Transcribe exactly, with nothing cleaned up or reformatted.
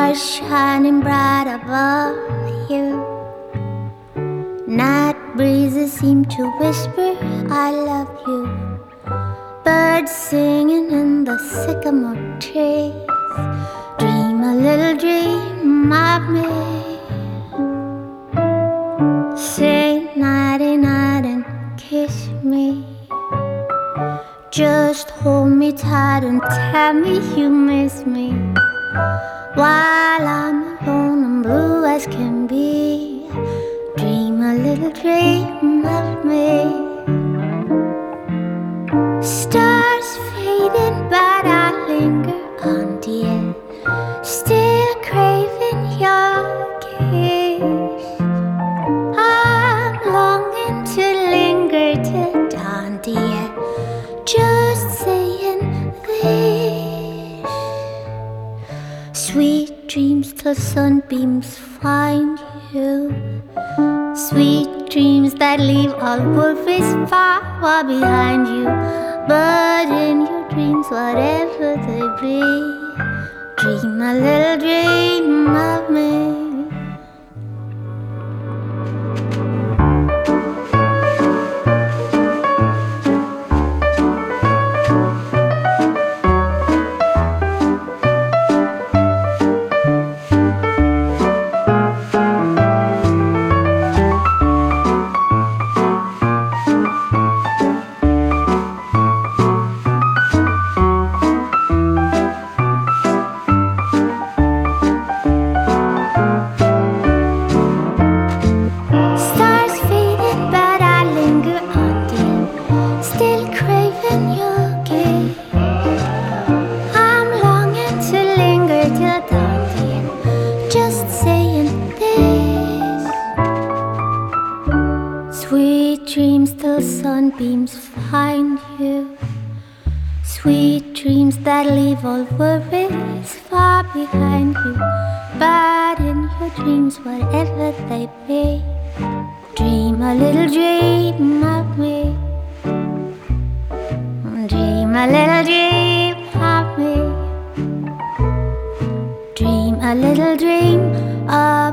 Stars shining bright above you. Night breezes seem to whisper, I love you. Birds singing in the sycamore trees. Dream a little dream of me. Say nighty night and kiss me. Just hold me tight and tell me you miss me. While I'm alone and blue as can be, dream a little dream of me. Stars fading, but I linger on, dear, still craving your kiss. I'm longing to linger till dawn, dear, just saying this. Sweet dreams till sunbeams find you. Sweet dreams that leave all worries far, far behind you. But in your dreams, whatever they be, dream a little dream of me. Sweet dreams till sunbeams find you. Sweet dreams that leave all worries far behind you. But in your dreams, whatever they be, dream a little dream of me. Dream a little dream of me. Dream a little dream of